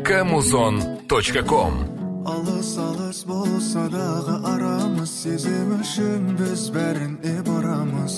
kmuzon.com. Алыс болса дағы арамыз, сезім үшін біз бәріне барамыз.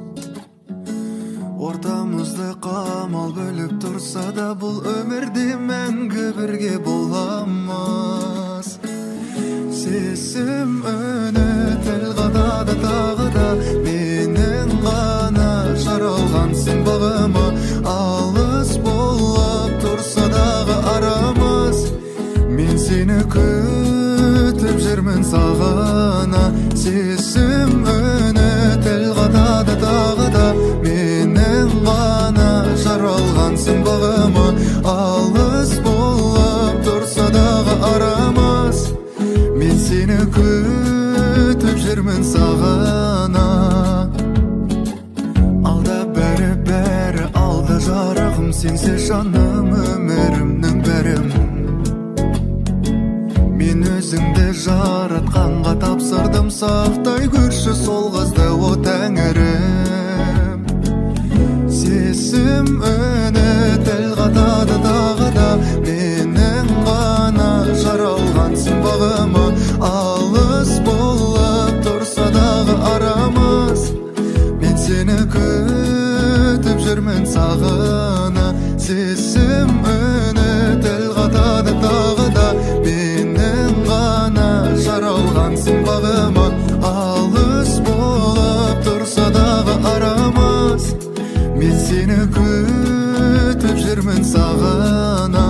Ортамызды қамал бөліп тұрса да, бұл өмірде мәңгі бірге боламыз. Сезім үні тіл қатады тағы да, менің ғана жаралғансың бағыма. Алыс болып тұрса дағы арамыз, мен сені күтіп жүрмін сағына. Сезім үні тіл қатады тағы да, менің ғана жаралғансың бағыма. Алыс болып тұрса дағы арамыз, мен сені күтіп жүрмін сағына. Алда бәрі алда жарығым, сенсіз жаным өмірімнің бәрім. Мен өзіңді жаратқанға тапсырдым, сақтай көрші сол қызды о тәңірім. Сезім үні тіл қатады тағы да, менің ғана жаралғансың бағыма. Алыс болып тұрса дағы арамыз, мен сені күтіп жүрмін сағына. Сезім үні тіл қатады тағы да, менің ғана жаралғансың бағыма. Алыс болып тұрса дағы арамыз, мен сені күтіп жүрмін сағына.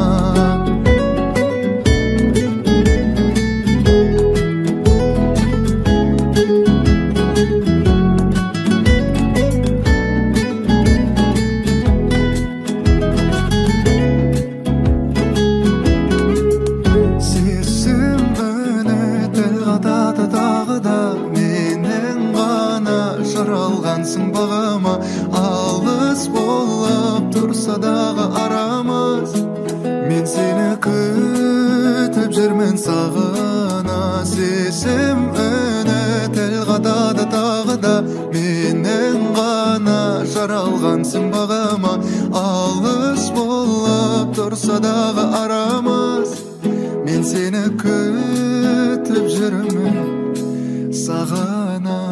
Жаралғансың бағыма. Алыс болып тұрса дағы арамыз, мен сені күтіп жүрмін сағына. Сезім үні тіл қатады тағы да, менің ғана жаралғансың бағыма. Алыс болып тұрса дағы арамыз, мен сені күтіп жүрмін сағына.